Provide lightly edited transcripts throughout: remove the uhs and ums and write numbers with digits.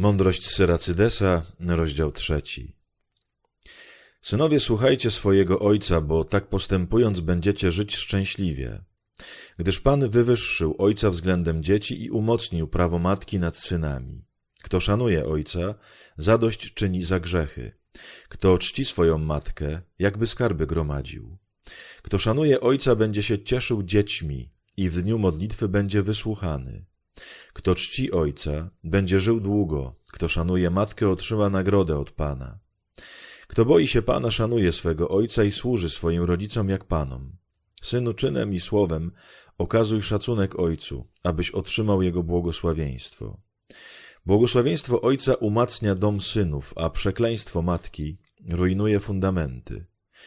Mądrość Syracydesa, rozdział 3. Synowie, słuchajcie swojego ojca, bo tak postępując będziecie żyć szczęśliwie. Gdyż Pan wywyższył ojca względem dzieci i umocnił prawo matki nad synami. Kto szanuje ojca, zadość czyni za grzechy. Kto czci swoją matkę, jakby skarby gromadził. Kto szanuje ojca, będzie się cieszył dziećmi i w dniu modlitwy będzie wysłuchany. Kto czci ojca, będzie żył długo. Kto szanuje matkę, otrzyma nagrodę od Pana. Kto boi się Pana, szanuje swego ojca i służy swoim rodzicom jak Panom. Synu, czynem i słowem okazuj szacunek ojcu, abyś otrzymał jego błogosławieństwo. Błogosławieństwo ojca umacnia dom synów, a przekleństwo matki rujnuje fundamenty.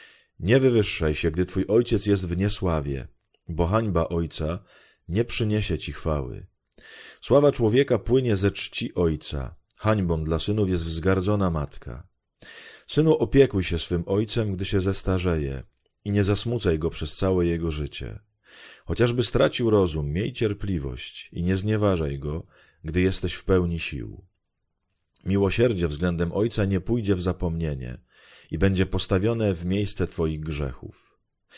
Nie wywyższaj się, gdy twój ojciec jest w niesławie, bo hańba ojca nie przyniesie ci chwały. Sława człowieka płynie ze czci ojca, hańbą dla synów jest wzgardzona matka. Synu, opiekuj się swym ojcem, gdy się zestarzeje i nie zasmucaj go przez całe jego życie. Chociażby stracił rozum, miej cierpliwość i nie znieważaj go, gdy jesteś w pełni sił. Miłosierdzie względem ojca nie pójdzie w zapomnienie i będzie postawione w miejsce twoich grzechów.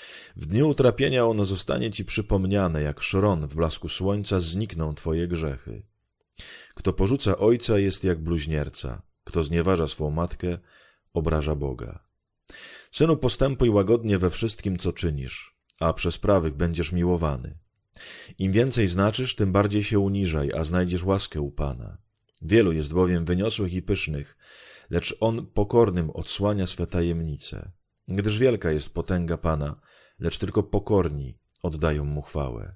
W dniu utrapienia ono zostanie ci przypomniane, jak szron w blasku słońca znikną twoje grzechy. Kto porzuca ojca, jest jak bluźnierca, kto znieważa swą matkę, obraża Boga. Synu, postępuj łagodnie we wszystkim, co czynisz, a przez prawych będziesz miłowany. Im więcej znaczysz, tym bardziej się uniżaj, a znajdziesz łaskę u Pana. Wielu jest bowiem wyniosłych i pysznych, lecz On pokornym odsłania swe tajemnice. Gdyż wielka jest potęga Pana, lecz tylko pokorni oddają Mu chwałę.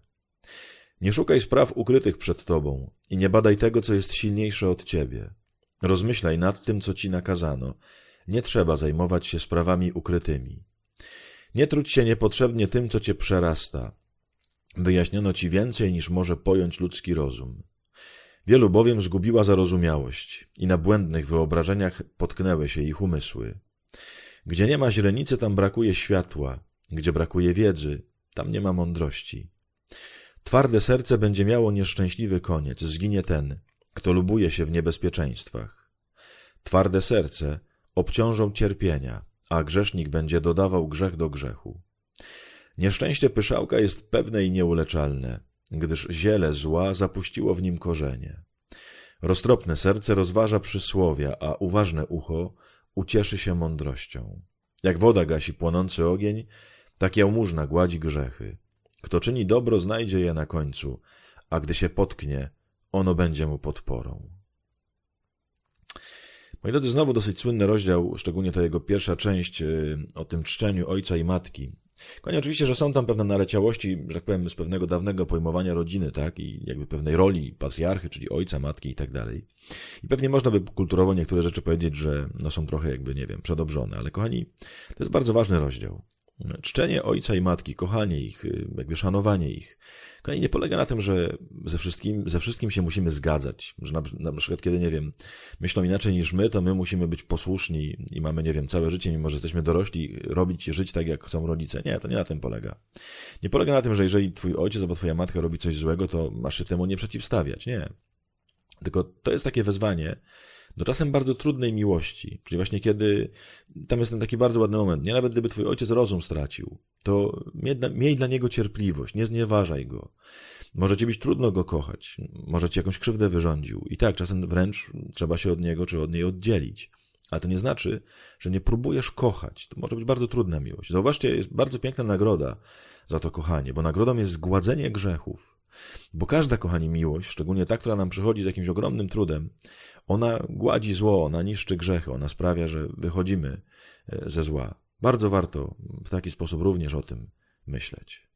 Nie szukaj spraw ukrytych przed Tobą i nie badaj tego, co jest silniejsze od Ciebie. Rozmyślaj nad tym, co Ci nakazano. Nie trzeba zajmować się sprawami ukrytymi. Nie trudź się niepotrzebnie tym, co Cię przerasta. Wyjaśniono Ci więcej, niż może pojąć ludzki rozum. Wielu bowiem zgubiła zarozumiałość i na błędnych wyobrażeniach potknęły się ich umysły. Gdzie nie ma źrenicy, tam brakuje światła. Gdzie brakuje wiedzy, tam nie ma mądrości. Twarde serce będzie miało nieszczęśliwy koniec, zginie ten, kto lubuje się w niebezpieczeństwach. Twarde serce obciążą cierpienia, a grzesznik będzie dodawał grzech do grzechu. Nieszczęście pyszałka jest pewne i nieuleczalne, gdyż ziele zła zapuściło w nim korzenie. Roztropne serce rozważa przysłowia, a uważne ucho ucieszy się mądrością. Jak woda gasi płonący ogień, tak jałmużna gładzi grzechy. Kto czyni dobro, znajdzie je na końcu, a gdy się potknie, ono będzie mu podporą. Moi drodzy, znowu dosyć słynny rozdział, szczególnie ta jego pierwsza część o tym czczeniu ojca i matki. Konie oczywiście, że są tam pewne naleciałości, że tak powiem, z pewnego dawnego pojmowania rodziny, tak, i jakby pewnej roli patriarchy, czyli ojca, matki i tak dalej. I pewnie można by kulturowo niektóre rzeczy powiedzieć, że no są trochę jakby, nie wiem, przedobrzone, ale kochani, to jest bardzo ważny rozdział. Czczenie ojca i matki, kochanie ich, jakby szanowanie ich. Kochani, nie polega na tym, że ze wszystkim się musimy zgadzać. Że na przykład, kiedy, nie wiem, myślą inaczej niż my, to my musimy być posłuszni i mamy, nie wiem, całe życie, mimo że jesteśmy dorośli, żyć tak, jak chcą rodzice. Nie, to nie na tym polega. Nie polega na tym, że jeżeli twój ojciec albo twoja matka robi coś złego, to masz się temu nie przeciwstawiać. Nie. Tylko to jest takie wezwanie do czasem bardzo trudnej miłości, czyli właśnie kiedy, tam jest ten taki bardzo ładny moment, nie, nawet gdyby twój ojciec rozum stracił, to miej dla niego cierpliwość, nie znieważaj go. Może ci być trudno go kochać, może ci jakąś krzywdę wyrządził i tak, czasem wręcz trzeba się od niego czy od niej oddzielić. Ale to nie znaczy, że nie próbujesz kochać. To może być bardzo trudna miłość. Zauważcie, jest bardzo piękna nagroda za to kochanie, bo nagrodą jest zgładzenie grzechów. Bo każda, kochani, miłość, szczególnie ta, która nam przychodzi z jakimś ogromnym trudem, ona gładzi zło, ona niszczy grzechy, ona sprawia, że wychodzimy ze zła. Bardzo warto w taki sposób również o tym myśleć.